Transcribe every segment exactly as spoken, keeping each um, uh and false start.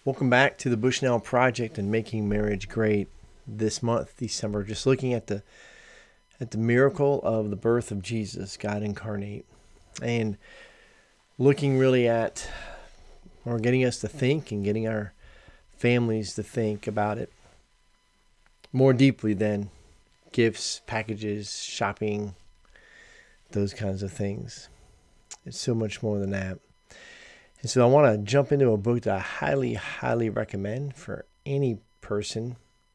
Welcome back to the Bushnell Project and Making Marriage Great. This month, December, just looking at the at the miracle of the birth of Jesus, God incarnate, and looking really at, or getting us to think and getting our families to think about it more deeply than gifts, packages, shopping, those kinds of things. It's so much more than that. And so I want to jump into a book that I highly, highly recommend for any person.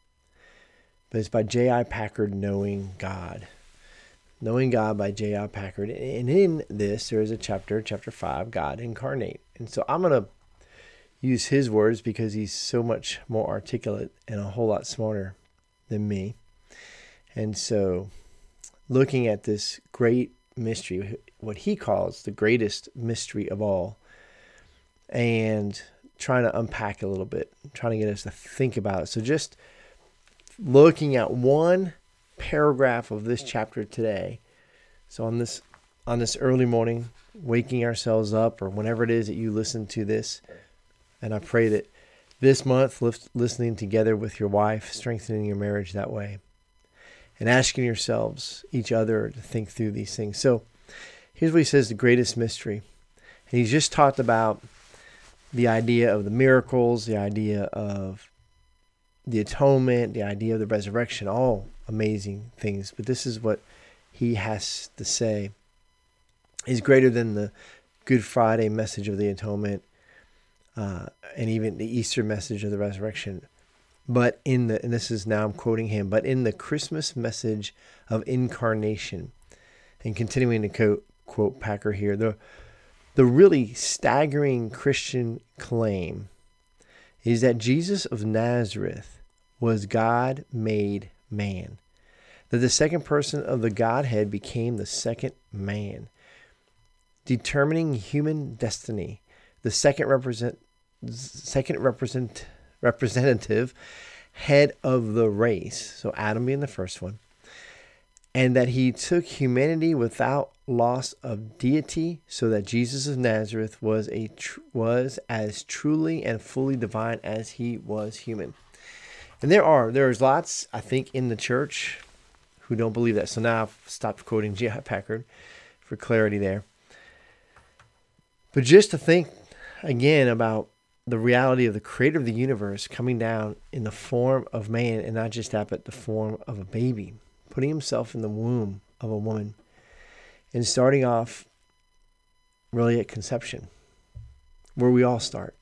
But it's by J I Packer, Knowing God. Knowing God by J I Packer. And in this, there is a chapter, chapter five, God Incarnate. And so I'm going to use his words because he's so much more articulate and a whole lot smarter than me. And so looking at this great mystery, what he calls the greatest mystery of all, and trying to unpack a little bit, trying to get us to think about it. So just looking at one paragraph of this chapter today. So on this on this early morning, waking ourselves up, or whenever it is that you listen to this, and I pray that this month, listening together with your wife, strengthening your marriage that way, and asking yourselves, each other, to think through these things. So here's what he says, the greatest mystery. And he's just talked about the idea of the miracles, the idea of the atonement, the idea of the resurrection, all amazing things. But this is what he has to say is greater than the Good Friday message of the atonement, uh, and even the Easter message of the resurrection. But in the, and this is now I'm quoting him, but in the Christmas message of incarnation, and continuing to quote, quote Packer here, the The really staggering Christian claim is that Jesus of Nazareth was God made man. That the second person of the Godhead became the second man, determining human destiny. The second represent, second represent, representative head of the race. So Adam being the first one. And that he took humanity without loss of deity, so that Jesus of Nazareth was a tr- was as truly and fully divine as he was human. And there are there's lots, I think, in the church who don't believe that. So now I've stopped quoting J I Packer for clarity there. But just to think again about the reality of the creator of the universe coming down in the form of man, and not just that, but the form of a baby, putting himself in the womb of a woman, and starting off really at conception, where we all start.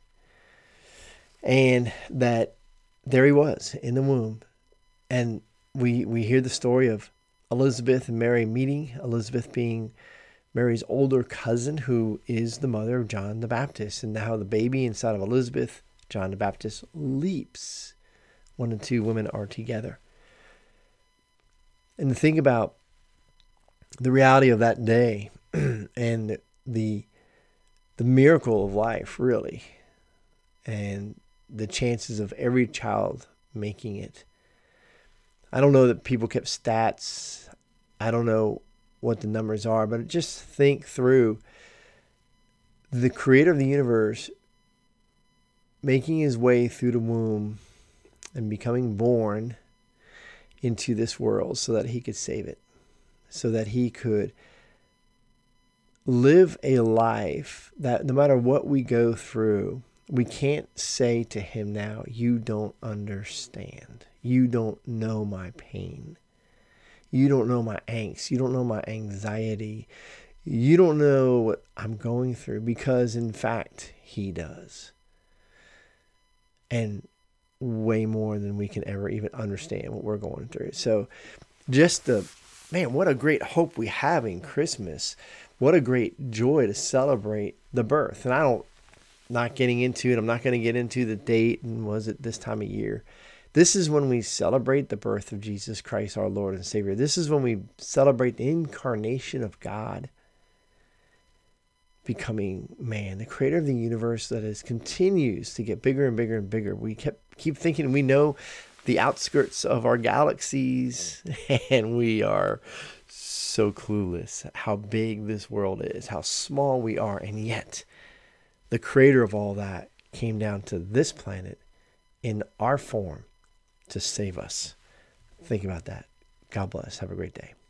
And that there he was in the womb. And we we hear the story of Elizabeth and Mary meeting, Elizabeth being Mary's older cousin, who is the mother of John the Baptist, and how the baby inside of Elizabeth, John the Baptist, leaps. One and two women are together. And to think about the reality of that day and the the miracle of life, really, and the chances of every child making it. I don't know that people kept stats. I don't know what the numbers are, but just think through the creator of the universe making his way through the womb and becoming born into this world so that he could save it, so that he could live a life that no matter what we go through, we can't say to him now, you don't understand. You don't know my pain. You don't know my angst. You don't know my anxiety. You don't know what I'm going through, because in fact, he does. And way more than we can ever even understand what we're going through. So just the, man, what a great hope we have in Christmas. What a great joy to celebrate the birth. And I don't, not getting into it, I'm not going to get into the date and was it this time of year. This is when we celebrate the birth of Jesus Christ, our Lord and Savior. This is when we celebrate the incarnation of God becoming man, the creator of the universe that is continues to get bigger and bigger and bigger. We kept keep thinking we know the outskirts of our galaxies, and we are so clueless how big this world is, how small we are, and yet the creator of all that came down to this planet in our form to save us. Think about that. God bless. Have a great day.